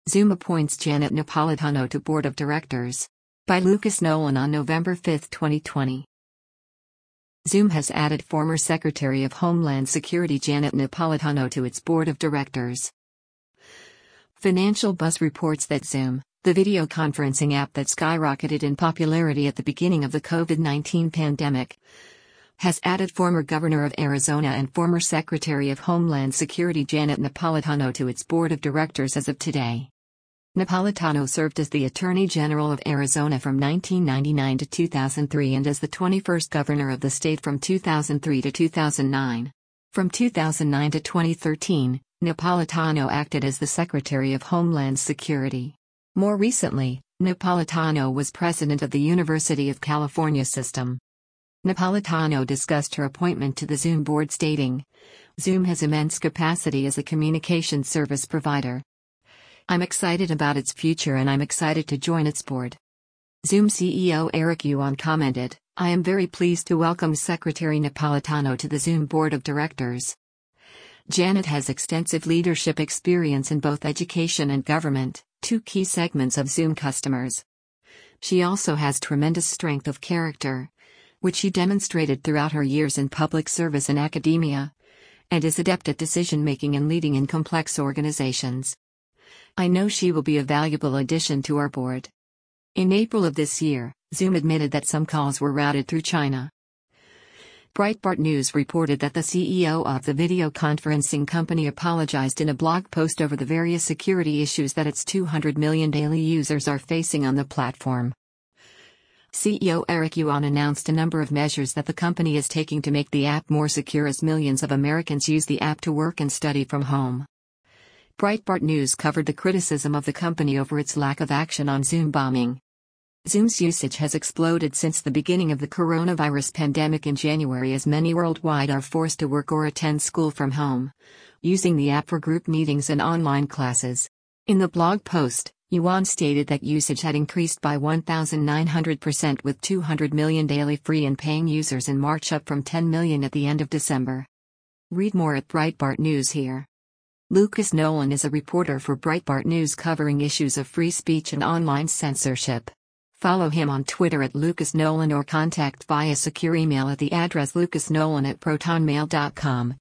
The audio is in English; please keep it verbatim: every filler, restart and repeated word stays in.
Zoom appoints Janet Napolitano to Board of Directors. By Lucas Nolan on November fifth, twenty twenty. Zoom has added former Secretary of Homeland Security Janet Napolitano to its Board of Directors. Financial Buzz reports that Zoom, the video conferencing app that skyrocketed in popularity at the beginning of the COVID nineteen pandemic, has added former Governor of Arizona and former Secretary of Homeland Security Janet Napolitano to its Board of Directors as of today. Napolitano served as the Attorney General of Arizona from nineteen ninety-nine to two thousand three and as the twenty-first Governor of the state from two thousand three to two thousand nine. From two thousand nine to twenty thirteen, Napolitano acted as the Secretary of Homeland Security. More recently, Napolitano was president of the University of California System. Napolitano discussed her appointment to the Zoom board stating, "Zoom has immense capacity as a communication service provider. I'm excited about its future and I'm excited to join its board." Zoom C E O Eric Yuan commented, "I am very pleased to welcome Secretary Napolitano to the Zoom Board of Directors. Janet has extensive leadership experience in both education and government, two key segments of Zoom customers. She also has tremendous strength of character, which she demonstrated throughout her years in public service and academia, and is adept at decision-making and leading in complex organizations. I know she will be a valuable addition to our board." In April of this year, Zoom admitted that some calls were routed through China. Breitbart News reported that the C E O of the video conferencing company apologized in a blog post over the various security issues that its two hundred million daily users are facing on the platform. C E O Eric Yuan announced a number of measures that the company is taking to make the app more secure as millions of Americans use the app to work and study from home. Breitbart News covered the criticism of the company over its lack of action on Zoom bombing. Zoom's usage has exploded since the beginning of the coronavirus pandemic in January as many worldwide are forced to work or attend school from home, using the app for group meetings and online classes. In the blog post, Yuan stated that usage had increased by one thousand nine hundred percent with two hundred million daily free and paying users in March, up from ten million at the end of December. Read more at Breitbart News here. Lucas Nolan is a reporter for Breitbart News covering issues of free speech and online censorship. Follow him on Twitter at Lucas Nolan or contact via secure email at the address lucasnolan at protonmail dot com.